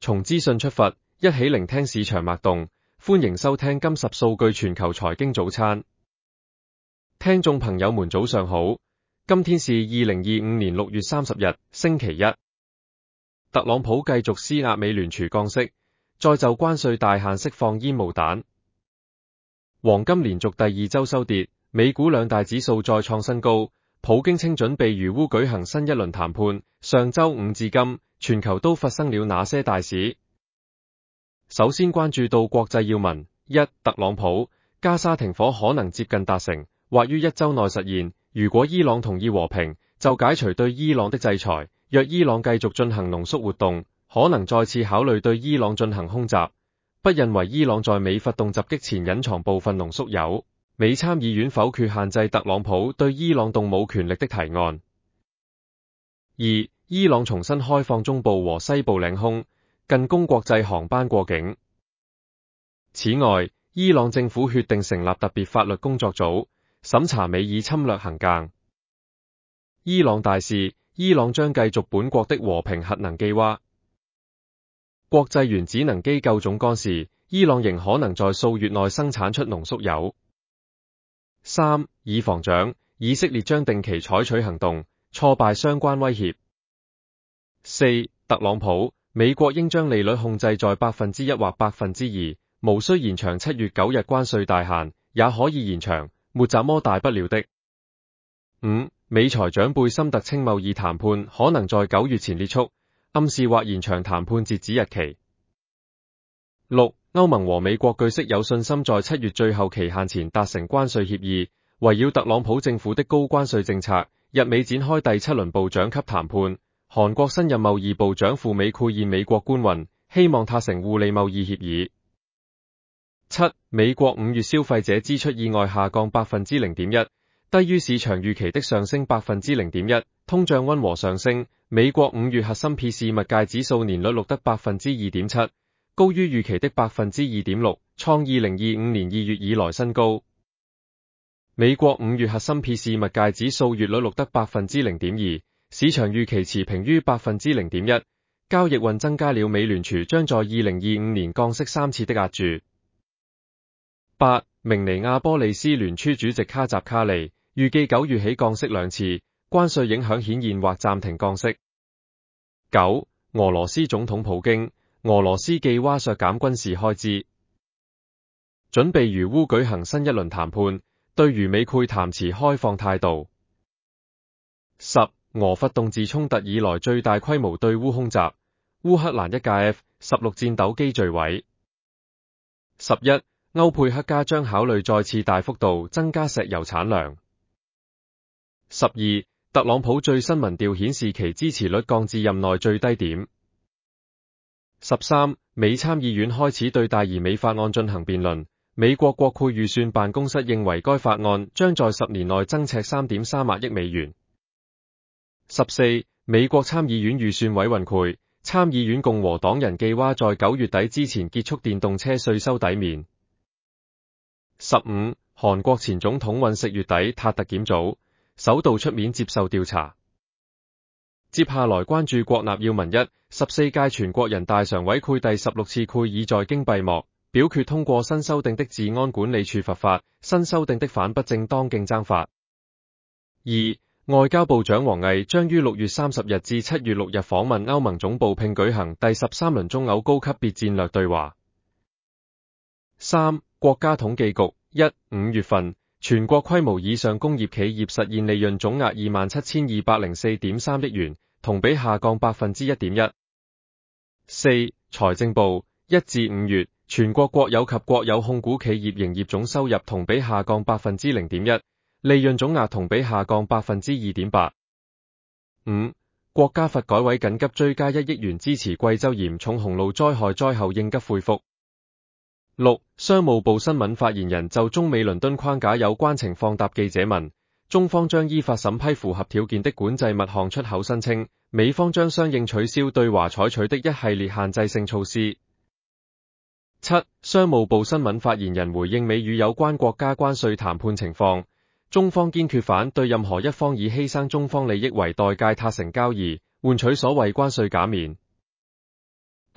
從資訊出發，一起聆聽市場脈動。歡迎收聽今十數據全球財經早餐。聽眾朋友們早上好，今天是2025年6月30日，星期一。特朗普繼續施壓美聯儲降息，再就關稅大限釋放煙霧彈。黃金連續第二周收跌，美股兩大指數再創新高。普京稱準備與烏舉行新一輪談判。上周五至今，全球都發生了哪些大事？首先關注到國際要聞：一、特朗普，加沙停火可能接近達成，或於一周內實現。如果伊朗同意和平，就解除對伊朗的制裁；若伊朗繼續進行濃縮活動，可能再次考慮對伊朗進行空襲。不認為伊朗在美發動襲擊前隱藏部分濃縮鈾。美參議院否決限制特朗普對伊朗動武權力的提案。二、伊朗重新開放中部和西部領空，近供國際航班過境。此外，伊朗政府決定成立特別法律工作組，審查美以侵略行徑。伊朗大事：伊朗將繼續本國的和平核能計劃。國際原子能機構總幹事：伊朗仍可能在數月內生產出濃縮鈾。三、以防長，以色列將定期採取行動，挫敗相關威脅。四、特朗普，美國應將利率控制在 1% 或 2%， 無需延長7月9日關稅大限，也可以延長，沒怎麼大不了的。五、美財長貝森特稱貿易談判可能在9月前結束，暗示或延長談判截止日期。六、歐盟和美國據悉有信心在7月最後期限前達成關稅協議。圍繞特朗普政府的高關稅政策，日美展開第7輪部長級談判。韓國新任貿易部長赴美饋唁美國官運，希望達成互利貿易協議。七、美國5月消費者支出意外下降 0.1%， 低於市場預期的上升 0.1%， 通脹溫和上升。美國5月核心 PCE 物價指數年率錄得 2.7%， 高於預期的 2.6%， 創2025年2月以來新高。美國5月核心 PCE 物價指數月率錄得 0.2%， 市場預期持平於 0.1%， 交易運增加了美聯儲將在2025年降息3次的押注。八、明尼亞波利斯聯儲主席卡扎卡利預計9月起降息2次，關稅影響顯現或暫停降息。九、俄羅斯總統普京，俄羅斯計劃削減軍事開支，準備與烏舉行新一輪談判，對於美會談持開放態度。十、俄發動自衝突以來最大規模對烏空襲，烏克蘭一架 F-16 戰鬥機墜毀。11、歐佩克加將考慮再次大幅度增加石油產量。12、特朗普最新民調顯示其支持率降至任內最低點。13、美參議院開始對大而美法案進行辯論。美國國庫預算辦公室認為該法案將在10年內增赤 3.38 億美元。14、美國參議院預算委員會，參議院共和黨人計劃在9月底之前結束電動車稅收抵免。15、韓國前總統尹錫悅底塔特檢組，首度出面接受調查。接下來關注國內要聞一：14屆全國人大常委會第16次會議在京閉幕，表決通過新修訂的治安管理處罰法，新修訂的反不正當競爭法。二、外交部長王毅將於6月30日至7月6日訪問歐盟總部，並舉行第13輪中歐高級別戰略對話。三、國家統計局5月份全國規模以上工業企業實現利潤總額 27,204.3 億元，同比下降 1.1%。四、財政部1至5月全國國有及國有控股企業營業總收入同比下降 0.1%， 利潤總額同比下降 2.8%。五、國家發改委緊急追加1億元支持貴州嚴重洪澇災害災後應急恢復。六、商務部新聞發言人就中美倫敦框架有關情況答記者問，中方將依法審批符合條件的管制物項出口申請，美方將相應取消對華採取的一系列限制性措施。七、商務部新聞發言人回應美與有關國家關稅談判情況，中方堅決反對任何一方以犧牲中方利益為代價達成交易，換取所謂關稅減免。八、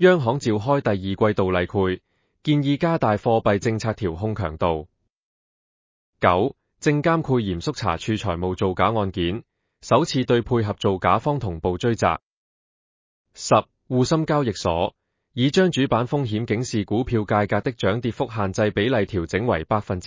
央行召開第二季度例會，建議加大貨幣政策調控強度。9. 證監會嚴肅查處財務造假案件，首次對配合造假方同步追責。10. 滬深交易所已將主板風險警示股票價格的漲跌幅限制比例調整為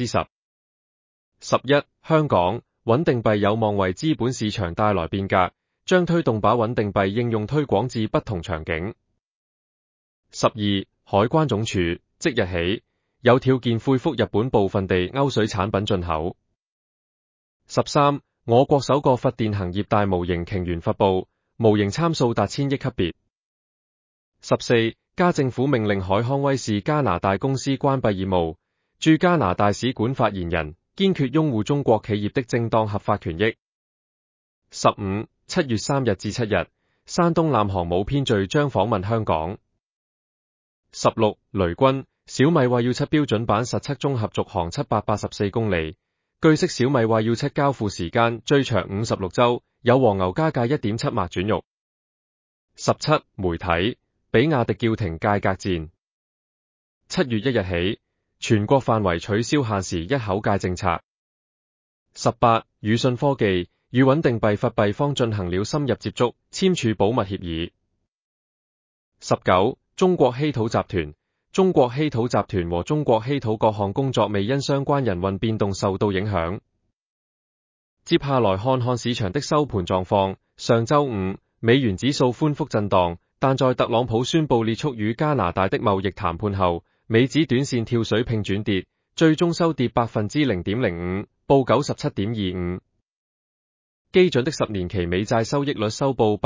10%。11. 香港穩定幣有望為資本市場帶來變革，將推動把穩定幣應用推廣至不同場景。12. 海關總署即日起有條件恢復日本部分地歐水產品進口。13. 我國首個發電行業大模型鯨元發布，模型參數達千億級別。14. 加政府命令海康威視加拿大公司關閉業務，駐加拿大使館發言人堅決擁護中國企業的正當合法權益。15. 7月3日至7日，山東艦航母編隊將訪問香港。16. 雷軍，小米話要7標準版實測綜合續航784公里。據悉小米話要7交付時間最長56週，有黃牛加價 1.7 麥轉肉。17. 媒體，比亞迪叫停價格戰。7月1日起，全國範圍取消限時一口價政策。18. 宇信科技與穩定幣發幣方進行了深入接觸，簽署保密協議。19. 中國稀土集團，中國稀土集團和中國稀土各項工作未因相關人運變動受到影響。接下來看看市場的收盤狀況。上周五，美元指數寬幅震盪，但在特朗普宣布結束與加拿大的貿易談判後，美指短線跳水並轉跌，最終收跌 0.05%， 報 97.25。基準的10年期美債收益率收報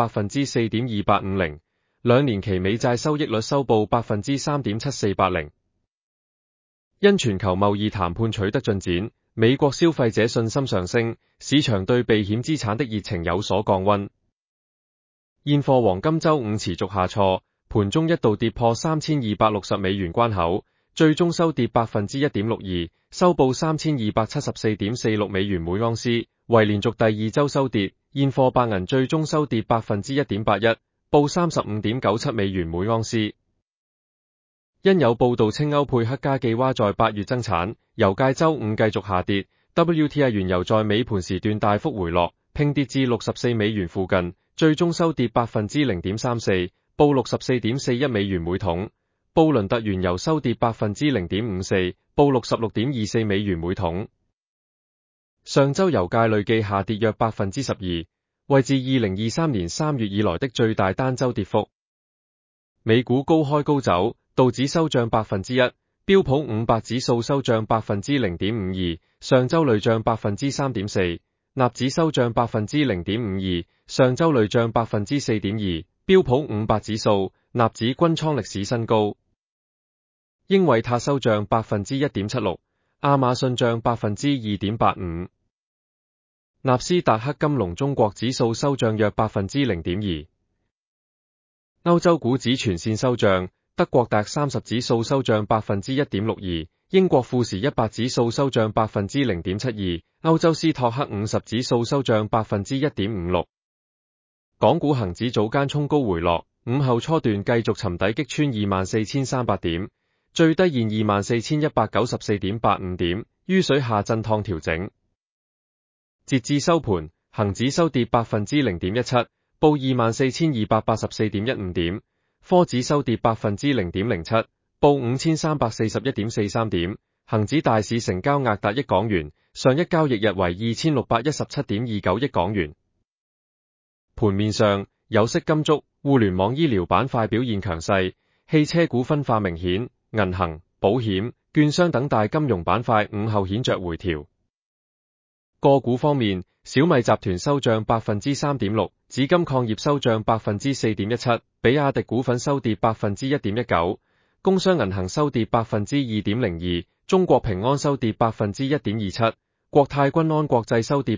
4.2850， 兩年期美債收益率收報 3.7480。因全球貿易談判取得進展，美國消費者信心上升，市場對避險資產的熱情有所降溫。現貨黃金周五持續下挫，盤中一度跌破3260美元關口，最終收跌 1.62%， 收報 3274.46 美元每盎司，為連續第二周收跌。現貨白銀最終收跌 1.81%， 報 35.97 美元每盎司。因有報道稱歐佩克加記蛙在8月增產，油價周五繼續下跌。WTI 原油在尾盤時段大幅回落，拼跌至64美元附近，最終收跌 0.34%， 報 64.41 美元每桶。布倫特原油收跌 0.54%， 報 66.24 美元每桶。上周油價累計下跌約 12%， 為自2023年3月以來的最大單周跌幅。美股高開高走，道指收漲 1%， 標普500指數收漲 0.52%， 上周累漲 3.4%， 納指收漲 0.52%， 上周累漲 4.2%， 標普500指數、納指均創歷史新高。英偉達收漲 1.76%， 亞馬遜漲 2.85%， 納斯達克金龍中國指數收漲約 0.2%。歐洲股指全線收漲，德國DAX 30指數收漲 1.62%， 英國富時100指數收漲 0.72%， 歐洲斯托克50指數收漲 1.56%。港股恒指早間衝高回落，午後初段繼續尋底擊穿 24,300 點，最低現 24,194.85 點，於水下震盪調整。截至收盤，恒指收跌 0.17%， 報 24,284.15 點，科指收跌 0.07%， 報 5,341.43 點，恒指大市成交額達1港元，上一交易日為 2,617.29 億港元。盤面上，有色金屬、互聯網醫療板塊表現強勢，汽車股分化明顯，銀行、保險、券商等大金融板塊午後顯著回調。個股方面，小米集團收漲 3.6%， 紫金礦業收漲 4.17%， 比亞迪股份收跌 1.19%， 工商銀行收跌 2.02%， 中國平安收跌 1.27%， 國泰君安國際收跌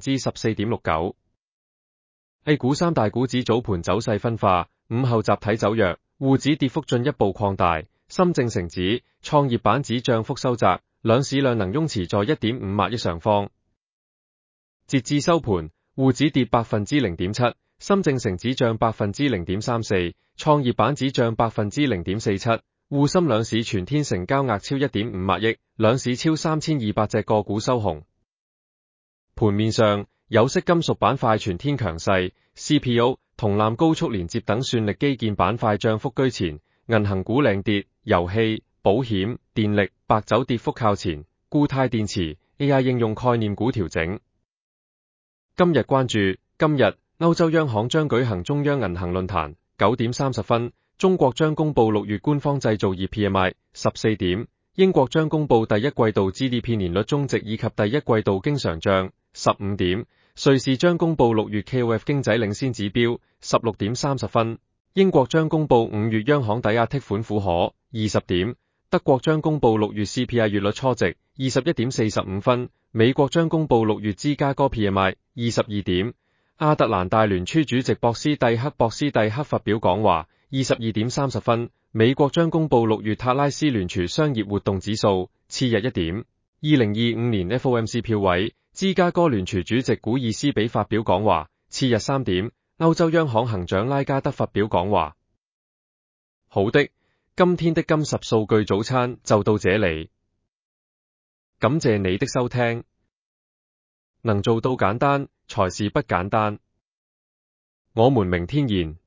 14.69%。A 股三大股指早盤走勢分化，午後集體走弱，滬指跌幅進一步擴大，深證成指、創業板指漲幅收窄，兩市量能擁持在 1.5 萬億上方。截至收盤，滬指跌 0.7%， 深證成指漲0.34%，創業板指漲0.47%。滬深兩市全天成交額超 1.5 萬億，兩市超3200隻個股收紅。盤面上，有色金屬板塊全天強勢 ，CPO、銅纜高速連接等算力基建板塊漲幅居前，銀行股領跌，遊戲、保險、電力、白酒跌幅靠前，固態電池、AI 應用概念股調整。今日關注，今日歐洲央行將舉行中央銀行論壇，9點30分。中國將公布6月官方製造業 PMI 14點，英國將公布第一季度 GDP 年率終值以及第一季度經常賬15點，瑞士將公布6月 KOF 經濟領先指標16點30分，英國將公布5月央行抵押剔款符可20點，德國將公布6月 CPI 月率初值21點45分，美國將公布6月芝加哥 PMI 22點，亞特蘭大聯儲主席博斯蒂克發表講話22點30分，美國將公布6月塔拉斯聯儲商業活動指數，次日1點。2025年 FOMC 票委，芝加哥聯儲主席古爾斯比發表講話，次日3點。歐洲央行行長拉加德發表講話。好的，今天的金十數據早餐就到這裡，感謝你的收聽。能做到簡單，才是不簡單。我們明天見。